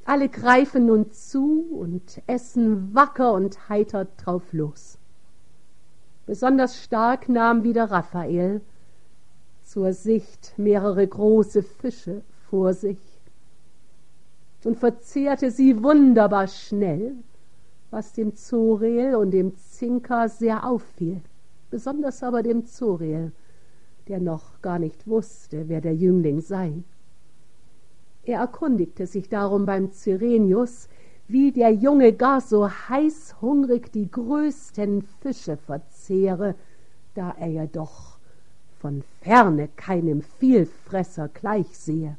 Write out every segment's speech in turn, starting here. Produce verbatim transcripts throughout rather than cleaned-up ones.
Alle greifen nun zu und essen wacker und heiter drauf los. Besonders stark nahm wieder Raphael zur Sicht mehrere große Fische vor sich und verzehrte sie wunderbar schnell, was dem Zorel und dem Zinka sehr auffiel, besonders aber dem Zorel, der noch gar nicht wusste, wer der Jüngling sei. Er erkundigte sich darum beim Cyrenius, wie der Junge gar so heißhungrig die größten Fische verzehre, da er ja doch von ferne keinem Vielfresser gleich sehe.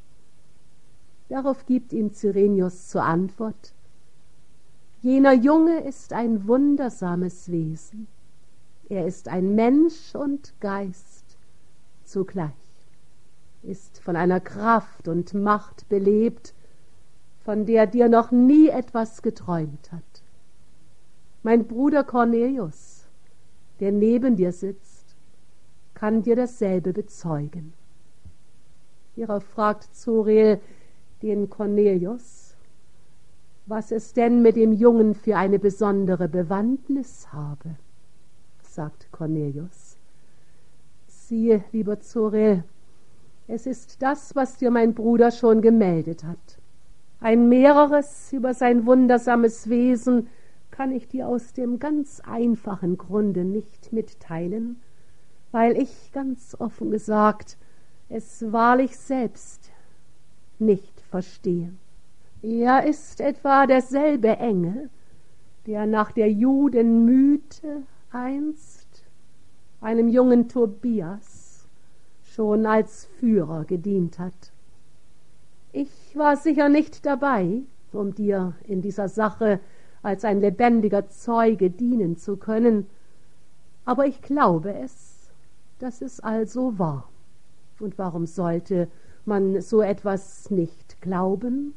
Darauf gibt ihm Cyrenius zur Antwort: Jener Junge ist ein wundersames Wesen. Er ist ein Mensch und Geist zugleich, ist von einer Kraft und Macht belebt, von der dir noch nie etwas geträumt hat. Mein Bruder Cornelius, der neben dir sitzt, kann dir dasselbe bezeugen. Hierauf fragt Zorel den Cornelius, was es denn mit dem Jungen für eine besondere Bewandtnis habe. Sagt Cornelius: Siehe, lieber Zorel, es ist das, was dir mein Bruder schon gemeldet hat. Ein mehreres über sein wundersames Wesen kann ich dir aus dem ganz einfachen Grunde nicht mitteilen, weil ich, ganz offen gesagt, es wahrlich selbst nicht verstehe. Er ist etwa derselbe Engel, der nach der Judenmythe einst einem jungen Tobias schon als Führer gedient hat. Ich war sicher nicht dabei, um dir in dieser Sache als ein lebendiger Zeuge dienen zu können, aber ich glaube es, dass es also war. Und warum sollte man so etwas nicht glauben?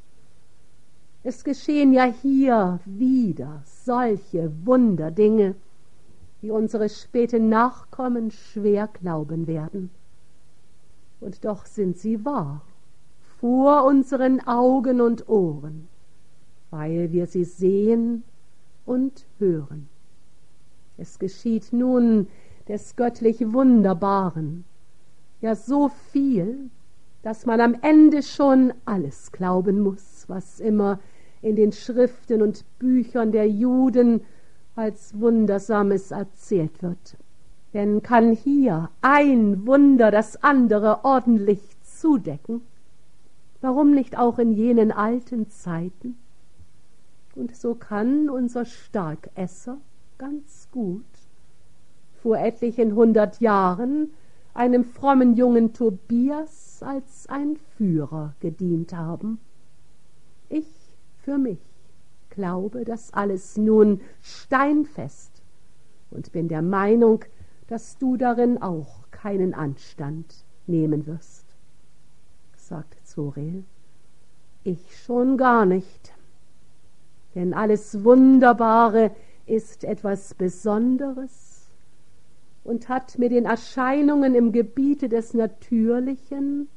Es geschehen ja hier wieder solche Wunderdinge, die unsere späten Nachkommen schwer glauben werden. Und doch sind sie wahr, vor unseren Augen und Ohren, weil wir sie sehen und hören. Es geschieht nun des göttlich Wunderbaren, ja so viel, dass man am Ende schon alles glauben muss, was immer in den Schriften und Büchern der Juden als Wundersames erzählt wird. Denn kann hier ein Wunder das andere ordentlich zudecken? Warum nicht auch in jenen alten Zeiten? Und so kann unser Starkesser ganz gut vor etlichen hundert Jahren einem frommen jungen Tobias als ein Führer gedient haben. Ich für mich glaube das alles nun steinfest und bin der Meinung, dass du darin auch keinen Anstand nehmen wirst. Sagt Zorel: Ich schon gar nicht, denn alles Wunderbare ist etwas Besonderes und hat mit den Erscheinungen im Gebiete des Natürlichen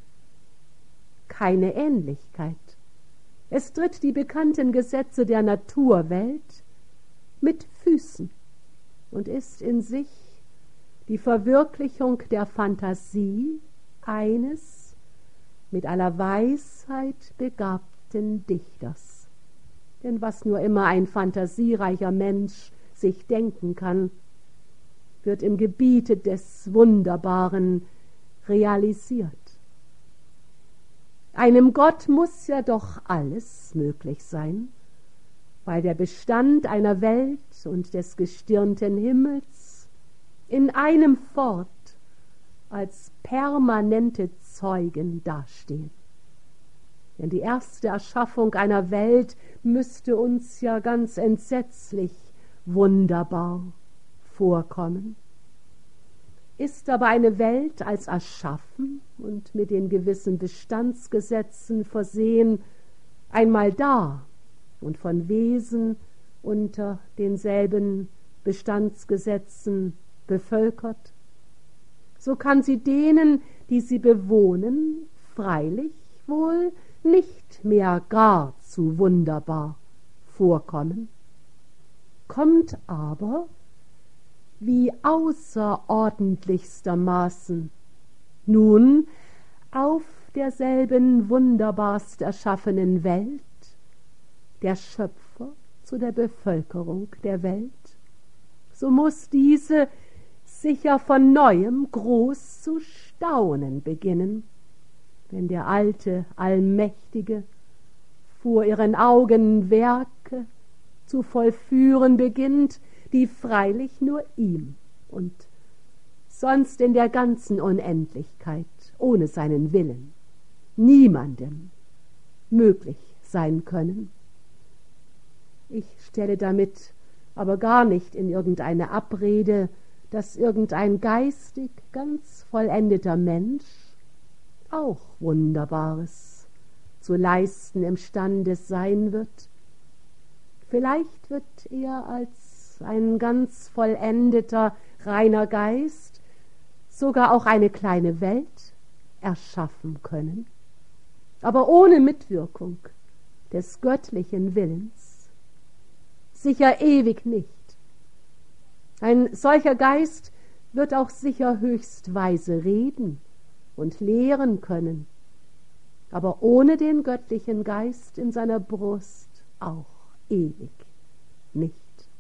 keine Ähnlichkeit. Es tritt die bekannten Gesetze der Naturwelt mit Füßen und ist in sich die Verwirklichung der Fantasie eines mit aller Weisheit begabten Dichters. Denn was nur immer ein fantasiereicher Mensch sich denken kann, wird im Gebiete des Wunderbaren realisiert. Einem Gott muss ja doch alles möglich sein, weil der Bestand einer Welt und des gestirnten Himmels in einem fort als permanente Zeugen dastehen. Denn die erste Erschaffung einer Welt müsste uns ja ganz entsetzlich wunderbar vorkommen. Ist aber eine Welt als erschaffen und mit den gewissen Bestandsgesetzen versehen, einmal da und von Wesen unter denselben Bestandsgesetzen bevölkert, so kann sie denen, die sie bewohnen, freilich wohl nicht mehr gar zu wunderbar vorkommen, kommt aber wie außerordentlichstermaßen nun auf derselben wunderbarst erschaffenen Welt der Schöpfer zu der Bevölkerung der Welt, so muß diese sicher von Neuem groß zu staunen beginnen, wenn der alte Allmächtige vor ihren Augen Werke zu vollführen beginnt, die freilich nur ihm und sonst in der ganzen Unendlichkeit ohne seinen Willen niemandem möglich sein können. Ich stelle damit aber gar nicht in irgendeine Abrede, dass irgendein geistig ganz vollendeter Mensch auch Wunderbares zu leisten imstande sein wird. Vielleicht wird er als ein ganz vollendeter, reiner Geist sogar auch eine kleine Welt erschaffen können, aber ohne Mitwirkung des göttlichen Willens sicher ewig nicht. Ein solcher Geist wird auch sicher höchst weise reden und lehren können, aber ohne den göttlichen Geist in seiner Brust auch ewig nicht.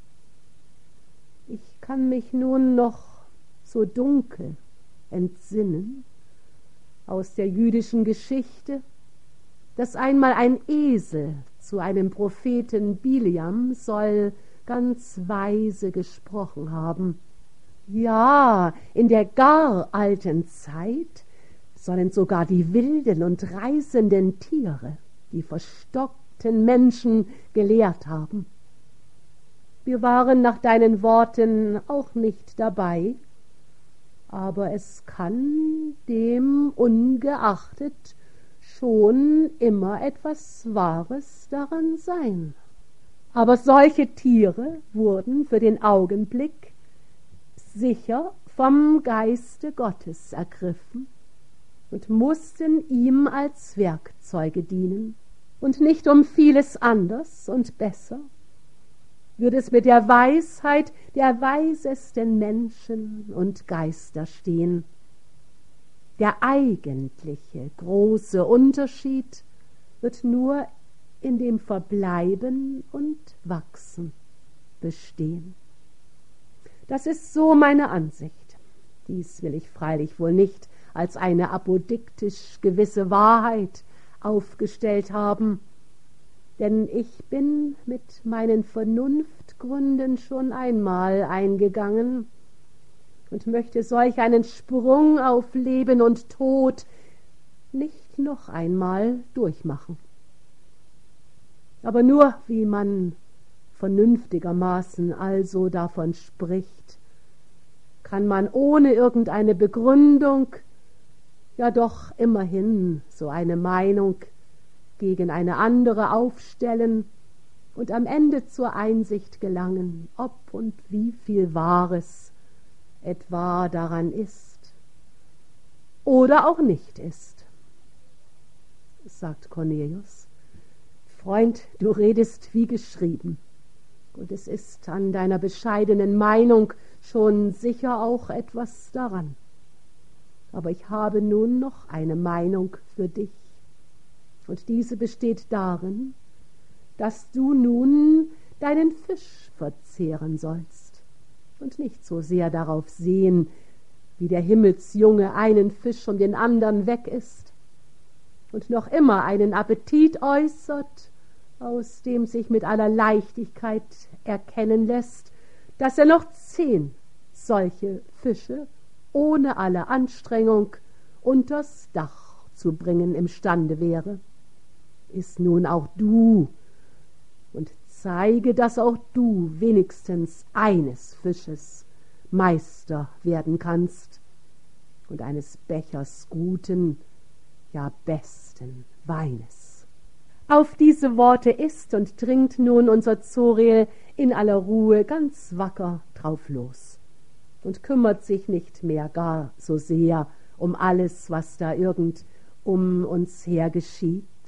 Ich kann mich nun noch so dunkel entsinnen aus der jüdischen Geschichte, dass einmal ein Esel zu einem Propheten Biliam soll ganz weise gesprochen haben. Ja, in der gar alten Zeit sollen sogar die wilden und reißenden Tiere die verstockten Menschen gelehrt haben. Wir waren nach deinen Worten auch nicht dabei, aber es kann dem ungeachtet schon immer etwas Wahres daran sein. Aber solche Tiere wurden für den Augenblick sicher vom Geiste Gottes ergriffen und mussten ihm als Werkzeuge dienen, und nicht um vieles anders und besser würde es mit der Weisheit der weisesten Menschen und Geister stehen. Der eigentliche große Unterschied wird nur in dem Verbleiben und Wachsen bestehen. Das ist so meine Ansicht. Dies will ich freilich wohl nicht als eine apodiktisch gewisse Wahrheit aufgestellt haben, denn ich bin mit meinen Vernunftgründen schon einmal eingegangen und möchte solch einen Sprung auf Leben und Tod nicht noch einmal durchmachen. Aber nur wie man vernünftigermaßen also davon spricht, kann man ohne irgendeine Begründung ja doch immerhin so eine Meinung gegen eine andere aufstellen und am Ende zur Einsicht gelangen, ob und wie viel Wahres etwa daran ist oder auch nicht ist. Sagt Cornelius: Freund, du redest wie geschrieben, und es ist an deiner bescheidenen Meinung schon sicher auch etwas daran. Aber ich habe nun noch eine Meinung für dich, und diese besteht darin, dass du nun deinen Fisch verzehren sollst und nicht so sehr darauf sehen, wie der Himmelsjunge einen Fisch um den anderen weg isst und noch immer einen Appetit äußert, aus dem sich mit aller Leichtigkeit erkennen lässt, dass er noch zehn solche Fische ohne alle Anstrengung unters Dach zu bringen imstande wäre. Iss nun auch du und zeige, dass auch du wenigstens eines Fisches Meister werden kannst und eines Bechers guten, ja besten Weines. Auf diese Worte isst und trinkt nun unser Zoriel in aller Ruhe ganz wacker drauf los und kümmert sich nicht mehr gar so sehr um alles, was da irgend um uns her geschieht,